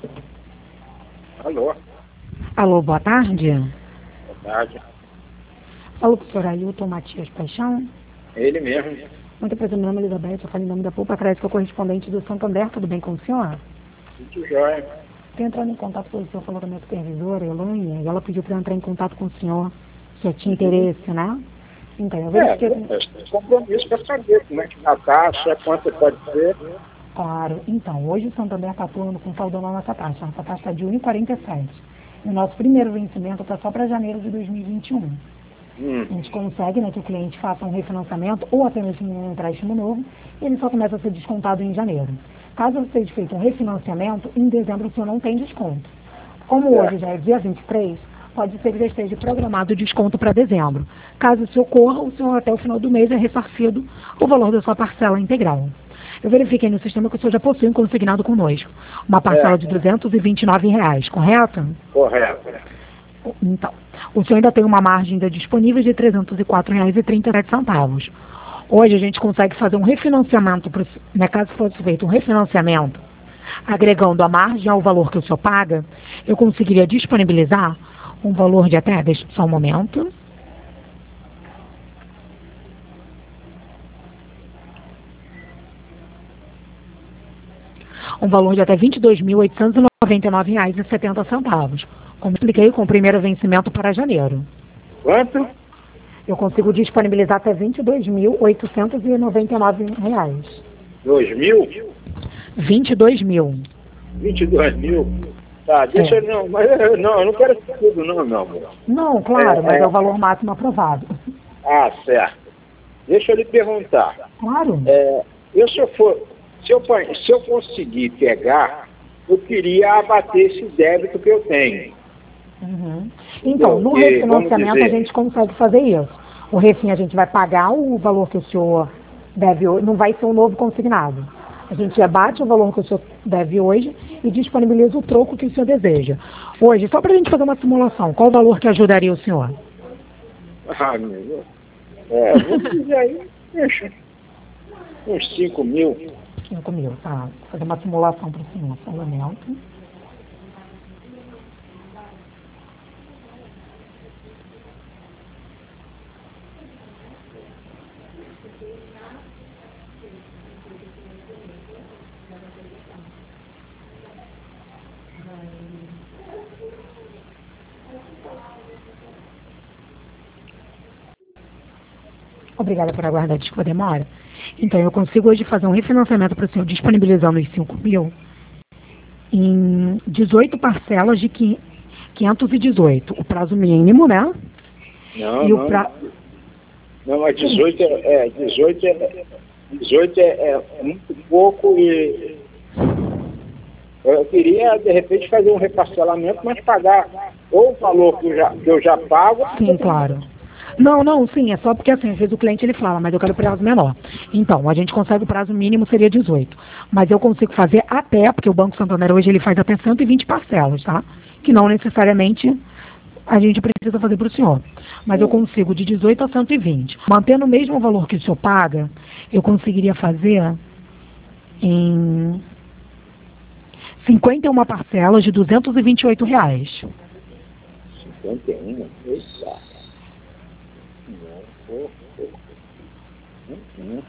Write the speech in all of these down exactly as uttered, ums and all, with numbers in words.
Alô, Alô, boa tarde. boa tarde. Falo com o senhor Ailton Matias Paixão. Ele mesmo. Muito prazer, meu nome é Elizabeth, eu falo em nome da Poupa Crédito, correspondente do Santander, tudo bem com o senhor? Muito jóia. Estou entrando em contato com o senhor, falou com a minha supervisora, Elaine, e ela pediu para eu entrar em contato com o senhor, que tinha interesse, né? Então, eu É, verifiquei... é compromisso para saber como é que está a taxa, quanto pode ser. Claro, então, hoje o Santander está atuando com saldo na nossa taxa, nossa taxa está de um vírgula quarenta e sete. E o nosso primeiro vencimento está só para janeiro de dois mil e vinte e um. Hum. A gente consegue, né, que o cliente faça um refinanciamento ou apenas um empréstimo novo, e ele só começa a ser descontado em janeiro. Caso seja feito um refinanciamento, em dezembro o senhor não tem desconto. Como É. hoje já é dia vinte e três, pode ser que já esteja programado o desconto para dezembro. Caso isso ocorra, o senhor até o final do mês é ressarcido o valor da sua parcela integral. Eu verifiquei no sistema que o senhor já possui um consignado conosco, uma parcela É. de duzentos e vinte e nove reais, correto? Correto. Então, o senhor ainda tem uma margem ainda disponível de trezentos e quatro reais e trinta e sete centavos. Hoje a gente consegue fazer um refinanciamento, pro- né, caso fosse feito um refinanciamento, agregando a margem ao valor que o senhor paga, eu conseguiria disponibilizar um valor de até, deixa só um momento, um valor de até vinte e dois mil oitocentos e noventa e nove reais e setenta centavos. Como expliquei, com o primeiro vencimento para janeiro. Quanto? Eu consigo disponibilizar até vinte e dois mil oitocentos e noventa e nove reais. Dois mil? vinte e dois mil. Vinte e dois mil? Tá, deixa É. eu não, mas eu- não, eu não quero isso tudo não, meu amor. Não, claro, É, mas é. é o valor máximo aprovado. Ah, certo. Deixa eu lhe perguntar. Claro. É, eu se eu for, se eu, pa- se eu conseguir pegar, eu queria abater esse débito que eu tenho. Uhum. Então, no Porque, vamos refinanciamento a dizer, gente consegue fazer isso. O refin a gente vai pagar o valor que o senhor deve hoje, não vai ser um novo consignado. A gente abate o valor que o senhor deve hoje e disponibiliza o troco que o senhor deseja. Hoje, só para a gente fazer uma simulação, qual o valor que ajudaria o senhor? ah, meu, é, vamos dizer aí, deixa, uns cinco mil. cinco mil, tá? Vou fazer uma simulação para o senhor, só um momento. Obrigada por aguardar, desculpa a demora. Então, eu consigo hoje fazer um refinanciamento para o senhor, disponibilizando os cinco mil em dezoito parcelas de quinhentos e dezoito. O prazo mínimo, né? Não, E o não, pra... não, mas dezoito é, é, dezoito é, dezoito é, é muito pouco e eu queria, de repente, fazer um reparcelamento, mas pagar ou o valor que eu já, que eu já pago. Sim, claro. Não, não, sim, é só porque assim, às vezes o cliente ele fala, mas eu quero prazo menor. Então, a gente consegue, o prazo mínimo seria dezoito. Mas eu consigo fazer até, porque o Banco Santander hoje ele faz até cento e vinte parcelas, tá? Que não necessariamente a gente precisa fazer para o senhor. Mas eu consigo de dezoito a cento e vinte. Mantendo o mesmo valor que o senhor paga, eu conseguiria fazer em cinquenta e uma parcelas de duzentos e vinte e oito reais. cinquenta e um, eita. Não, Uhum.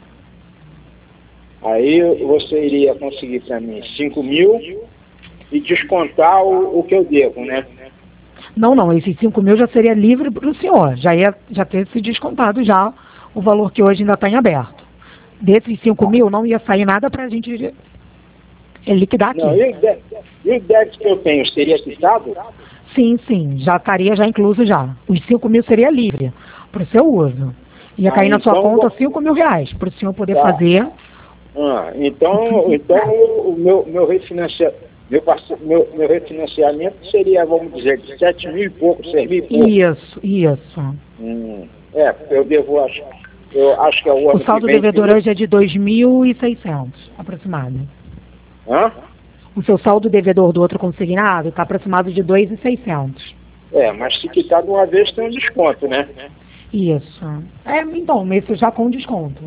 Aí você iria conseguir para mim cinco mil e descontar o, o que eu devo, né? Não, não, esses cinco mil já seria livre para o senhor. Já ia já ter se descontado já o valor que hoje ainda está em aberto. Desses cinco mil não ia sair nada para a gente liquidar aqui. Não, e o dé- e o débito que eu tenho seria quitado? Sim, sim, já estaria já incluso já. Os cinco mil seria livre para o seu uso. Ia Ah, cair na sua então conta vou- cinco mil reais para o senhor poder Tá. fazer. Ah, então, então o meu, meu, refinancia, meu, parce- meu, meu refinanciamento seria, vamos dizer, de sete mil e pouco, seis mil e pouco. Isso, isso. Hum, é, eu devo, acho, eu acho que é o O ano que saldo vem. devedor hoje é de dois mil e seiscentos, aproximado. Hã? O seu saldo devedor do outro consignado está aproximado de dois mil e seiscentos. É, mas se quitar de uma vez tem um desconto, né? Isso. É, então, esse já com desconto.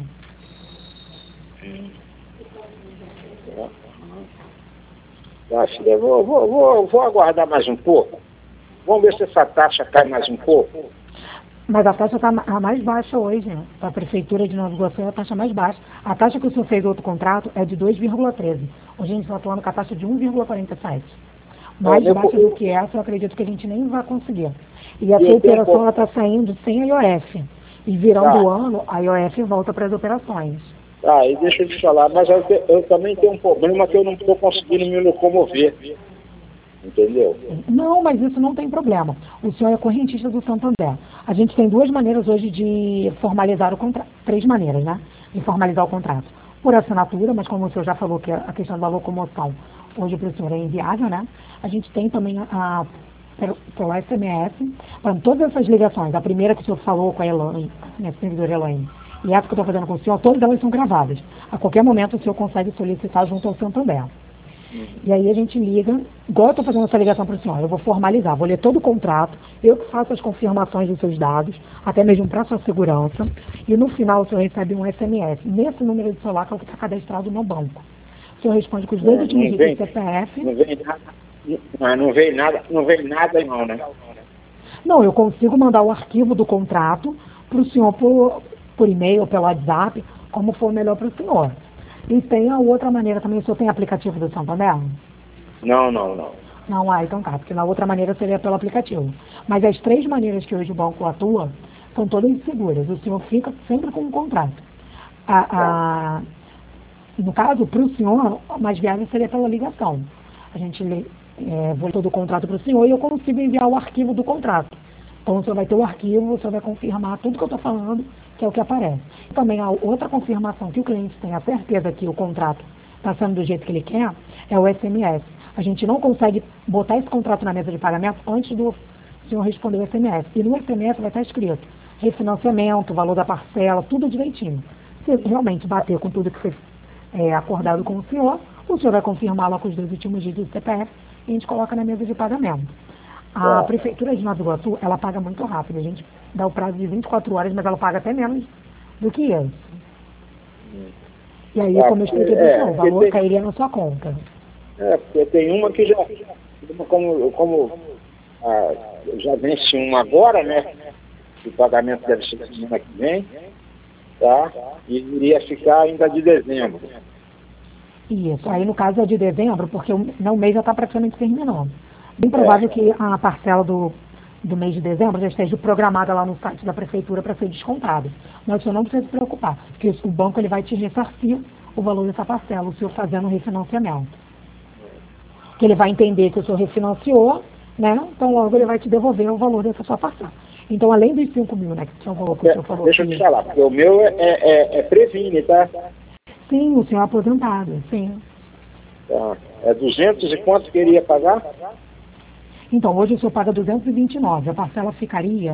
Ah, filha, eu vou, vou, vou, vou aguardar mais um pouco. Vamos ver se essa taxa cai mais um pouco. Mas a taxa está a mais baixa hoje, né? A Prefeitura de Nova Iguaçu é a taxa mais baixa. A taxa que o senhor fez outro contrato é de dois vírgula treze. Hoje a gente está falando com a taxa de um vírgula quarenta e sete. Mais É, baixa meu, do que essa, eu acredito que a gente nem vai conseguir. E essa eu operação tenho... está saindo sem a I O F. E virando Tá. o ano, a I O F volta para as operações. Ah, e deixa eu te falar, mas eu, te, eu também tenho um problema que eu não estou conseguindo me locomover. Entendeu? Não, mas isso não tem problema. O senhor é correntista do Santander. A gente tem duas maneiras hoje de formalizar o contrato. Três maneiras, né? De formalizar o contrato. Por assinatura, mas como o senhor já falou que a questão da locomoção hoje para o senhor é inviável, né? A gente tem também a, a pelo, pelo S M S, para todas essas ligações, a primeira que o senhor falou com a Elaine, minha servidora Elaine, e essa que eu estou fazendo com o senhor, todas elas são gravadas. A qualquer momento o senhor consegue solicitar junto ao Santander. E aí a gente liga, igual eu estou fazendo essa ligação para o senhor, eu vou formalizar, vou ler todo o contrato, eu que faço as confirmações dos seus dados, até mesmo para sua segurança, e no final o senhor recebe um S M S, nesse número de celular que é o que está cadastrado no banco. O senhor responde com os dois É, últimos não dígitos vem, do C P F. não vem nada, não, não vem nada, não vem nada não, né? Não, eu consigo mandar o arquivo do contrato para o senhor por, por e-mail, pelo WhatsApp, como for melhor para o senhor. E tem a outra maneira também, o senhor tem aplicativo do Santander? Não, não, não. Não, ah, então tá, porque na outra maneira seria pelo aplicativo. Mas as três maneiras que hoje o banco atua são todas seguras. O senhor fica sempre com um contrato. A, a, no caso, para o senhor, a mais viável seria pela ligação. A gente é, voltou do contrato para o senhor e eu consigo enviar o arquivo do contrato. Então o senhor vai ter o arquivo, o senhor vai confirmar tudo que eu estou falando, que é o que aparece. Também a outra confirmação que o cliente tem a certeza que o contrato está sendo do jeito que ele quer, é o S M S. A gente não consegue botar esse contrato na mesa de pagamento antes do senhor responder o S M S. E no S M S vai estar escrito refinanciamento, valor da parcela, tudo direitinho. Se realmente bater com tudo que foi é, acordado com o senhor, o senhor vai confirmar lá com os dois últimos dígitos do C P F e a gente coloca na mesa de pagamento. A É. Prefeitura de Nova Iguaçu, ela paga muito rápido. A gente dá o prazo de vinte e quatro horas, mas ela paga até menos do que isso. E aí, É, como eu expliquei para o é, senhor, o porque valor tem, cairia na sua conta. é, porque tem uma que já, como, como ah, já vence uma agora, né? O pagamento deve ser semana que vem, tá? E iria ficar ainda de dezembro. Isso. Aí, no caso, é de dezembro, porque o, não, o mês já está praticamente terminando. Bem provável É, que a parcela do, do mês de dezembro já esteja programada lá no site da Prefeitura para ser descontada. Mas o senhor não precisa se preocupar, porque o banco ele vai te ressarcir o valor dessa parcela, o senhor fazendo o refinanciamento. Que ele vai entender que o senhor refinanciou, né? Então logo ele vai te devolver o valor dessa sua parcela. Então, além dos cinco mil, né, que o senhor falou, que o senhor falou deixa eu que... te falar, porque o meu é, é, é, é Previne, tá? Sim, o senhor é aposentado, sim. Tá. É duzentos e quanto queria pagar? Então, hoje o senhor paga duzentos e vinte e nove, a parcela ficaria...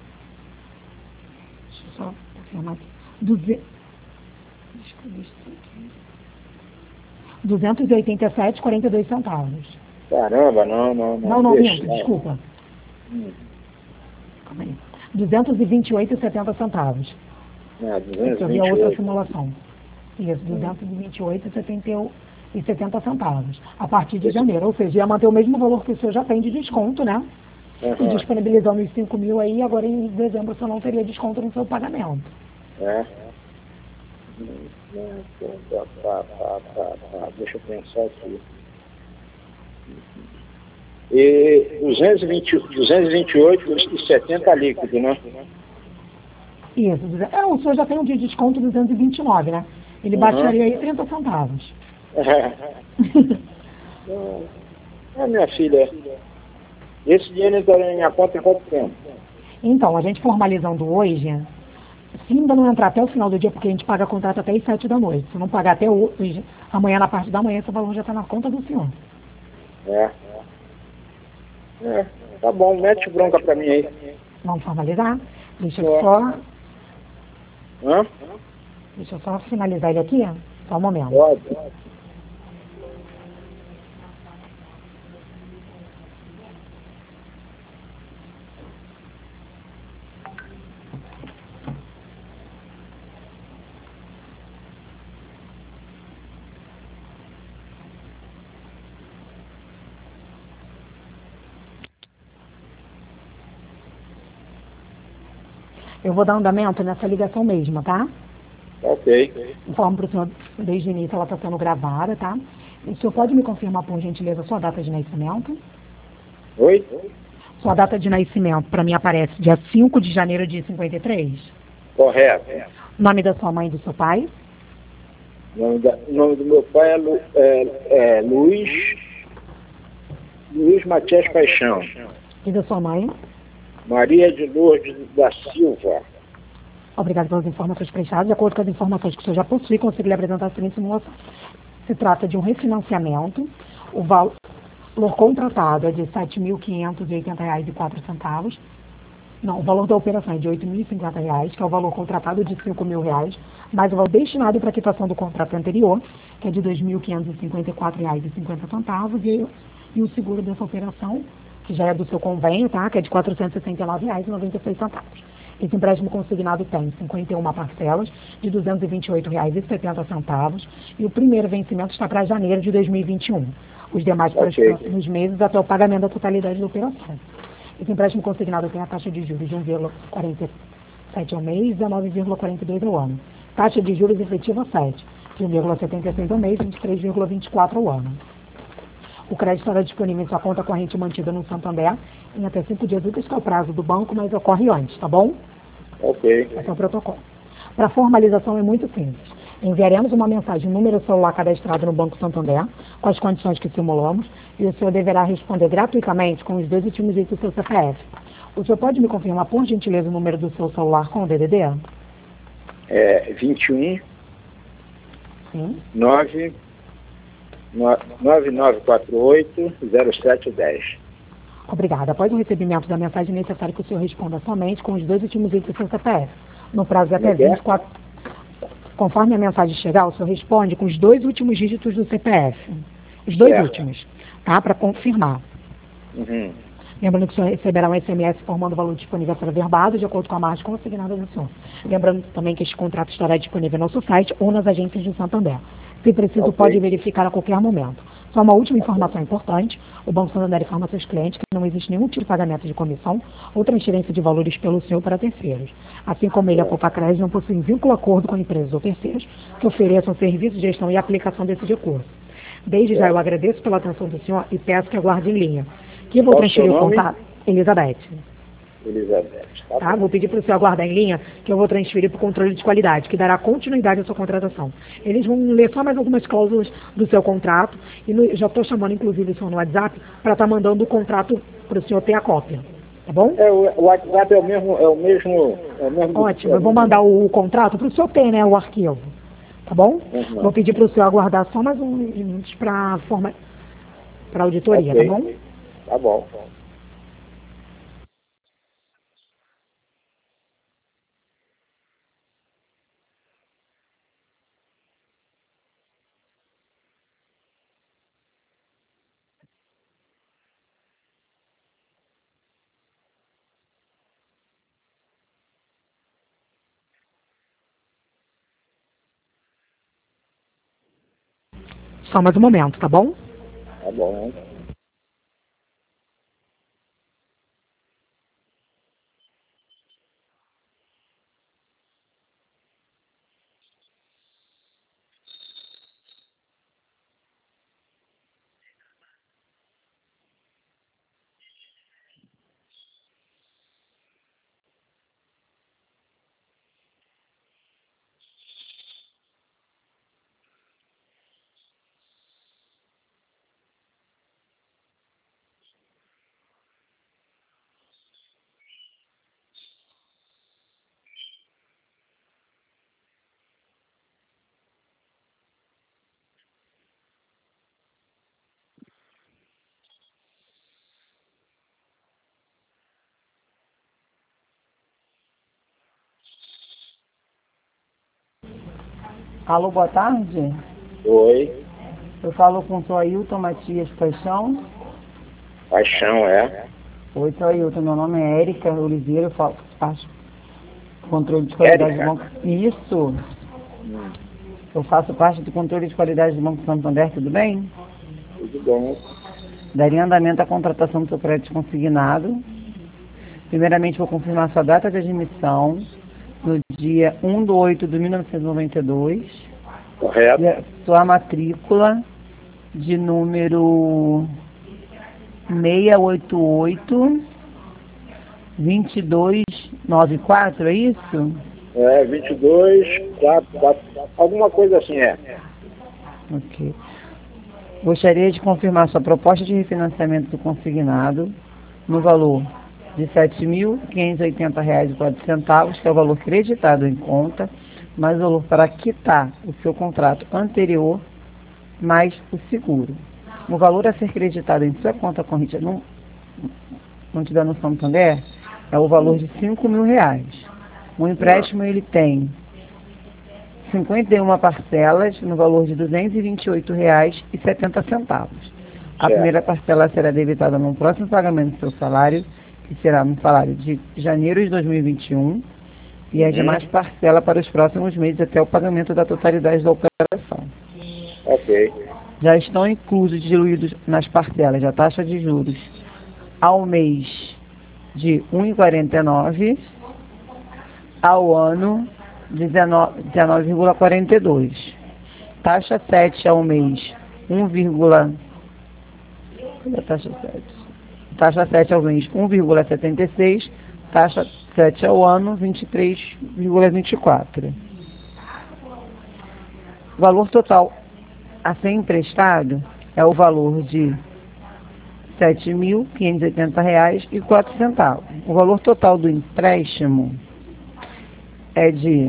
Deixa eu só confirmar aqui. Duze... Deixa eu ver isso aqui. duzentos e oitenta e sete reais e quarenta e dois centavos. Caramba, não, não, não. Não, não, Deixa, minto, não. desculpa. Hum. Calma aí. duzentos e vinte e oito reais e setenta centavos. Ah, É que eu vi a outra duzentos e vinte e oito. simulação. Isso, Hum. duzentos e vinte e oito reais e setenta centavos. A partir de janeiro, ou seja, ia manter o mesmo valor que o senhor já tem de desconto, né? E Aham. disponibilizando os cinco mil aí, agora em dezembro o senhor não teria desconto no seu pagamento. É. Hum, Tá, tá, tá, tá, tá. Deixa eu pensar aqui. E duzentos e vinte, duzentos e vinte e oito e setenta líquido, né? Isso, duze- é, o senhor já tem um de desconto duzentos e vinte e nove, né? Ele Uhum. baixaria aí trinta centavos. É. É, minha filha, esse dinheiro entrará em minha conta em quanto tempo? Então, a gente formalizando hoje, se ainda não entrar até o final do dia, porque a gente paga contrato até as sete da noite. Se não pagar até hoje, amanhã na parte da manhã, esse valor já está na conta do senhor. É. É, tá bom, mete bronca pra mim aí. Vamos formalizar? Deixa eu Só. só, Hã? deixa eu só finalizar ele aqui, só um momento. Pode. Eu vou dar andamento nessa ligação mesmo, tá? Ok. Informo para o senhor, desde o início ela está sendo gravada, tá? O senhor pode me confirmar, por gentileza, a sua data de nascimento? Oi? Sua data de nascimento, para mim, aparece dia cinco de janeiro de cinquenta e três. Correto. Nome da sua mãe e do seu pai? O nome, da, o nome do meu pai é, Lu, é, é Luiz, Luiz Matias Paixão. E da sua mãe? Maria de Lourdes da Silva. Obrigado pelas informações prestadas. De acordo com as informações que o senhor já possui, consegui lhe apresentar a seguinte simulação. Se trata de um refinanciamento. O valor contratado é de sete mil quinhentos e oitenta reais e quatro centavos. Não, o valor da operação é de oito mil e cinquenta reais, que é o valor contratado de cinco mil reais, mais o valor destinado para a quitação do contrato anterior, que é de dois mil quinhentos e cinquenta e quatro reais e cinquenta centavos, e, e o seguro dessa operação, que já é do seu convênio, tá? Que é de quatrocentos e sessenta e nove reais e noventa e seis centavos. Esse empréstimo consignado tem cinquenta e uma parcelas de duzentos e vinte e oito reais e setenta centavos, e o primeiro vencimento está para janeiro de dois mil e vinte e um. Os demais para Ok. os próximos meses até o pagamento da totalidade da operação. Esse empréstimo consignado tem a taxa de juros de um vírgula quarenta e sete ao mês e dezenove vírgula quarenta e dois ao ano. Taxa de juros efetiva sete, de um vírgula setenta e seis ao mês e vinte e três vírgula vinte e quatro ao ano. O crédito estará disponível em sua conta corrente mantida no Santander em até cinco dias úteis, que é o prazo do banco, mas ocorre antes, tá bom? Ok. Esse é o protocolo. Para formalização é muito simples. Enviaremos uma mensagem no número celular cadastrado no Banco Santander, com as condições que simulamos, e o senhor deverá responder gratuitamente com os dois últimos dígitos do seu C P F. O senhor pode me confirmar, por gentileza, o número do seu celular com o D D D? É vinte e um, Sim. nove nove quatro oito, zero sete um zero. Obrigada. Após o recebimento da mensagem, é necessário que o senhor responda somente com os dois últimos dígitos do seu C P F. No prazo de até vinte e quatro... Conforme a mensagem chegar, o senhor responde com os dois últimos dígitos do C P F. Os dois Certo. últimos, tá? Para confirmar. Uhum. Lembrando que o senhor receberá um S M S informando o valor disponível a ser averbado, de acordo com a margem consignada do senhor. Lembrando também que este contrato estará disponível no nosso site ou nas agências de Santander. Se preciso, Ok. pode verificar a qualquer momento. Só uma última informação importante: o Banco Santander informa seus clientes que não existe nenhum tipo de pagamento de comissão ou transferência de valores pelo senhor para terceiros. Assim como ele, a Copacred não possui vínculo acordo com empresas ou terceiros que ofereçam serviço de gestão e aplicação desse recurso. Desde já eu agradeço pela atenção do senhor e peço que aguarde em linha. Que eu vou Qual o seu transferir o nome? contato. Elizabeth. Elizabeth. Tá Tá? bom. Vou pedir para o senhor aguardar em linha, que eu vou transferir para o controle de qualidade, que dará continuidade à sua contratação. Eles vão ler só mais algumas cláusulas do seu contrato, e no- já estou chamando, inclusive, o senhor no WhatsApp, para estar mandando o contrato para o senhor ter a cópia. Tá bom? É, o o WhatsApp é o mesmo, é o mesmo, é o mesmo. Ótimo. Eu vou mandar o, o contrato para o senhor ter, né, o arquivo. Tá bom? Uhum. Vou pedir para o senhor aguardar só mais uns minutos para forma... para auditoria, Ok. tá bom? Tá bom. Só mais um momento, tá bom? Tá bom. Alô, boa tarde. Oi. Eu falo com o senhor Ailton Matias Paixão. Paixão, é? Oi, senhor Ailton, meu nome é Érica Oliveira, eu faço parte do controle de qualidade Érica? do Banco. Isso. Eu faço parte do controle de qualidade do Banco Santander, tudo bem? Tudo bom. Daria andamento à contratação do seu crédito consignado. Primeiramente, vou confirmar sua data de admissão no dia um de oito de mil novecentos e noventa e dois. Correto. E a sua matrícula de número seis oito oito, dois dois nove quatro, é isso? É, vinte e dois, quatro, quatro, alguma coisa assim, é. Ok. Gostaria de confirmar sua proposta de refinanciamento do consignado no valor de sete mil quinhentos e oitenta reais e quatro centavos, que é o valor creditado em conta, mais o valor para quitar o seu contrato anterior, mais o seguro. O valor a ser creditado em sua conta corrente não, não te dá no Santander é o valor de cinco mil reais. O empréstimo ele tem cinquenta e uma parcelas no valor de duzentos e vinte e oito reais e setenta centavos. A Certo. primeira parcela será debitada no próximo pagamento do seu salário, que será no salário de janeiro de dois mil e vinte e um, e as Uhum. demais parcela para os próximos meses até o pagamento da totalidade da operação. Ok. Já estão inclusos, diluídos nas parcelas, a taxa de juros ao mês de um vírgula quarenta e nove, ao ano dezenove vírgula quarenta e dois. Taxa sete ao mês um, cadê a taxa sete? Taxa sete ao mês um vírgula setenta e seis, taxa sete ao ano vinte e três vírgula vinte e quatro. O valor total a ser emprestado é o valor de sete mil quinhentos e oitenta reais e quatro centavos. O valor total do empréstimo é de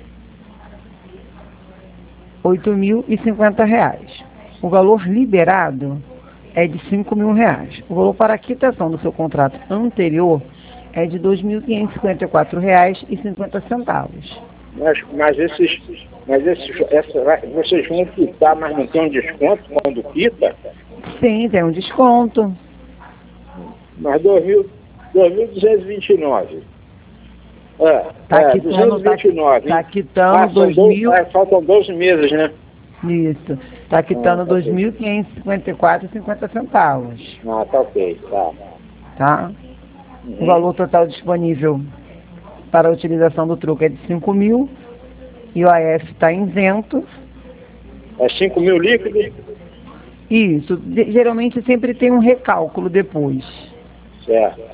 oito mil e cinquenta reais. O valor liberado é de cinco mil reais. O valor para a quitação do seu contrato anterior é de dois mil quinhentos e cinquenta e quatro reais e cinquenta centavos. Mas, mas esses, mas esses, essa, vocês vão quitar, mas não tem um desconto quando quita? Sim, tem um desconto. Mas dois mil duzentos e vinte e nove. É, Tá é, quitando, duzentos e vinte e nove. tá, tá hein? quitando Ah, são dois doze, mil. é, faltam doze meses, né? Isso. Tá quitando Ah, tá dois mil quinhentos e cinquenta e quatro reais e cinquenta centavos. Ah, tá ok, tá. Tá? Uhum. O valor total disponível para a utilização do troco é de cinco mil e o A F está isento. É cinco mil líquido? Isso. De- geralmente sempre tem um recálculo depois. Certo.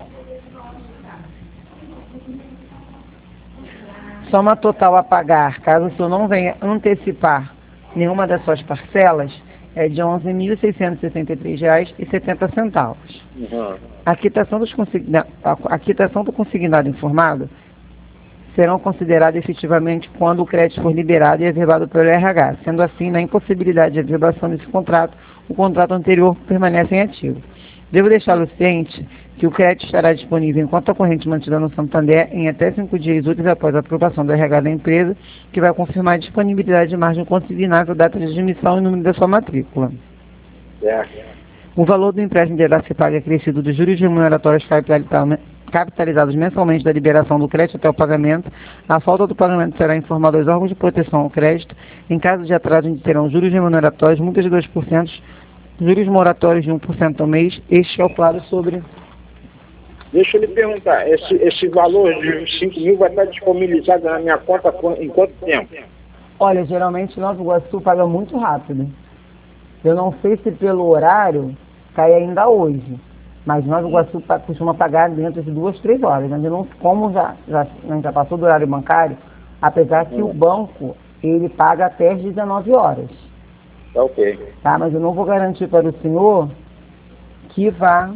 Soma total a pagar, caso o senhor não venha antecipar nenhuma das suas parcelas, é de onze mil seiscentos e sessenta e três reais e setenta centavos. Uhum. A quitação, dos consigna... a quitação do consignado informado serão consideradas efetivamente quando o crédito for liberado e averbado pelo R H. Sendo assim, na impossibilidade de averbação desse contrato, o contrato anterior permanece em ativo. Devo deixá-lo ciente que o crédito estará disponível em conta corrente mantida no Santander em até cinco dias úteis após a aprovação do R H da empresa, que vai confirmar a disponibilidade de margem consignável, data de admissão e número da sua matrícula. Certo. O valor do empréstimo deverá ser pago acrescido dos juros remuneratórios capitalizados mensalmente da liberação do crédito até o pagamento. A falta do pagamento será informada aos órgãos de proteção ao crédito. Em caso de atraso, terão juros remuneratórios, multas de dois por cento, juros moratórios de um por cento ao mês. Este calculado sobre... Deixa eu lhe perguntar, esse, esse valor de cinco mil vai estar disponibilizado na minha conta em quanto tempo? Olha, geralmente Nova Iguaçu paga muito rápido. Eu não sei se pelo horário cai ainda hoje, mas Nova Iguaçu pa- costuma pagar dentro de duas, três horas. Mas eu não, como já, já, já passou do horário bancário, apesar que o banco ele paga até às dezenove horas. Tá ok. Tá? Mas eu não vou garantir para o senhor que vá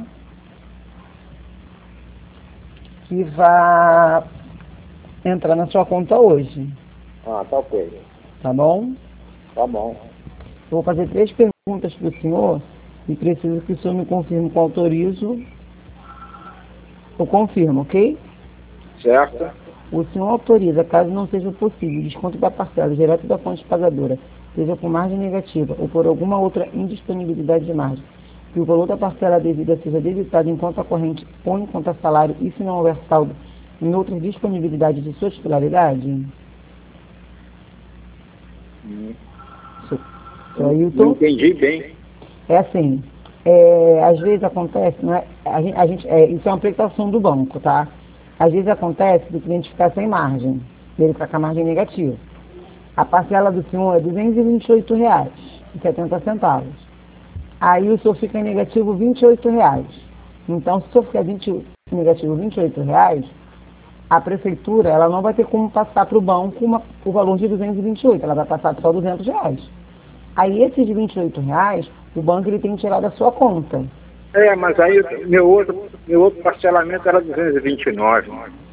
que vá entrar na sua conta hoje, Ah, tá ok. tá bom? Tá bom. Eu vou fazer três perguntas para o senhor e preciso que o senhor me confirme que eu autorizo. Eu confirmo, ok? Certo? O senhor autoriza, caso não seja possível, o desconto da parcela direto da fonte pagadora, seja por margem negativa ou por alguma outra indisponibilidade de margem, que o valor da parcela devida seja debitado em conta corrente ou em conta salário e se não houver saldo em outras disponibilidades de sua titularidade? Hum. Seu Ailton? Não entendi bem. É assim, é, às vezes acontece, não é, a gente, a gente, é, isso é uma aplicação do banco, tá? Às vezes acontece do cliente ficar sem margem, ele ficar com a margem negativa. A parcela do senhor é duzentos e vinte e oito reais e setenta centavos. Aí o senhor fica em negativo vinte e oito reais. Então, se o senhor ficar vinte, negativo vinte e oito reais, a prefeitura ela não vai ter como passar para o banco uma, o valor de duzentos e vinte e oito, ela vai passar só duzentos reais. Aí esses de vinte e oito reais, o banco ele tem que tirar da sua conta. É, mas aí meu outro, meu outro parcelamento era duzentos e vinte e nove.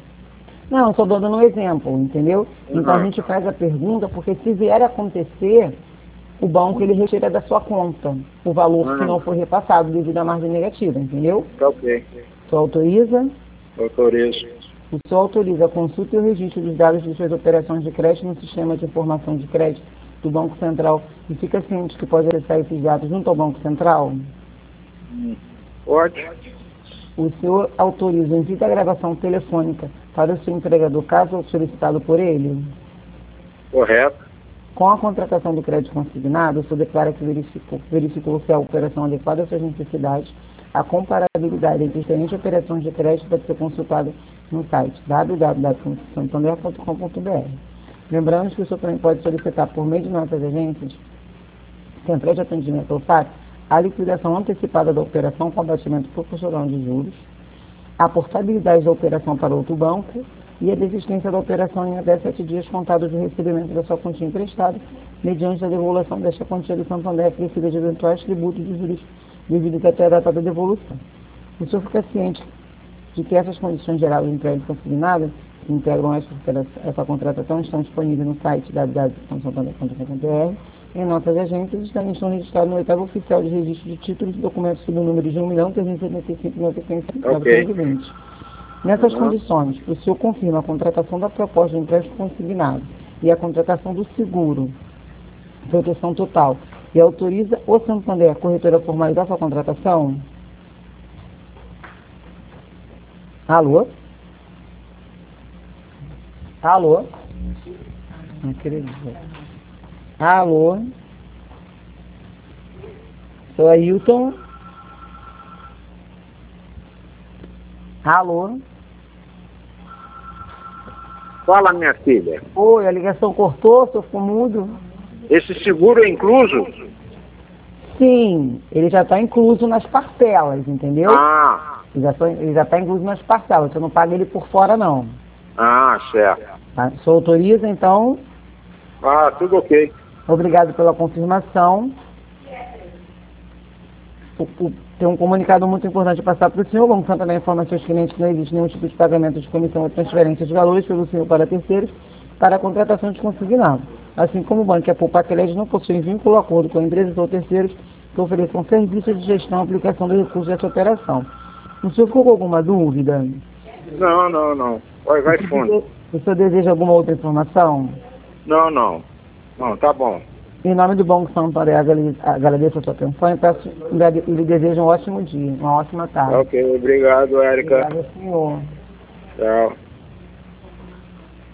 Não, só dando um exemplo, entendeu? Uhum. Então a gente faz a pergunta, porque se vier a acontecer, o banco ele retira da sua conta o valor uhum. que não foi repassado devido à margem negativa, entendeu? Tá ok. O senhor autoriza? Autorizo. O senhor autoriza a consulta e o registro dos dados de suas operações de crédito no sistema de informação de crédito do Banco Central e fica ciente que pode acessar esses dados junto ao Banco Central? Hum. Pode. O senhor autoriza o envio da gravação telefônica para o seu empregador, caso solicitado por ele? Correto. Com a contratação do crédito consignado, o senhor declara que verificou, verificou se a operação adequada às suas necessidades. A comparabilidade entre diferentes operações de crédito pode ser consultada no site w w w ponto santander ponto com ponto b r. Lembrando que o senhor também pode solicitar por meio de nossas agências, central de atendimento ou fax, a liquidação antecipada da operação com abatimento proporcional de juros, a portabilidade da operação para outro banco e a desistência da operação em até sete dias contados do recebimento da sua quantia emprestada, mediante a devolução desta quantia do Santander acrescida de eventuais tributos de juros devidos até a data da devolução. O senhor fica ciente de que essas condições gerais de crédito consignado que integram essa, essa contratação estão disponíveis no site w w w ponto santander ponto com ponto b r. Em nossas agências também estão registrados no oitavo oficial de registro de títulos e documentos sob o número de um milhão trezentos e setenta e cinco mil novecentos e vinte. Nessas uhum. condições, o senhor confirma a contratação da proposta de empréstimo consignado e a contratação do seguro, proteção total, e autoriza o Santander, a corretora, a formalizar sua contratação? Alô? Alô? Não acredito. Alô? Sou Ailton? Alô? Fala, minha filha. Oi, a ligação cortou, sou ficou mudo. Esse seguro é incluso? Sim, ele já está incluso nas parcelas, entendeu? Ah. Ele já está incluso nas parcelas, você não paga ele por fora, não. Ah, certo. Tá? O senhor autoriza, então? Ah, tudo ok. Obrigado pela confirmação. O, o, tem um comunicado muito importante passar para o senhor. O Banco Santander informa aos seus clientes que não existe nenhum tipo de pagamento de comissão ou transferência de valores pelo senhor para terceiros para a contratação de consignado. Assim como o banco e a Poupa Crédito não possuem vínculo ou acordo com empresas ou terceiros que ofereçam serviços de gestão e aplicação dos recursos dessa operação. O senhor ficou com alguma dúvida? Não, não, não. Vai, vai fundo. O senhor deseja alguma outra informação? Não, não. Não, tá bom. Em nome do Banco Santander, agradeço a sua atenção e peço, e lhe desejo um ótimo dia, uma ótima tarde. Ok, obrigado, Érica. Obrigado, senhor. Tchau.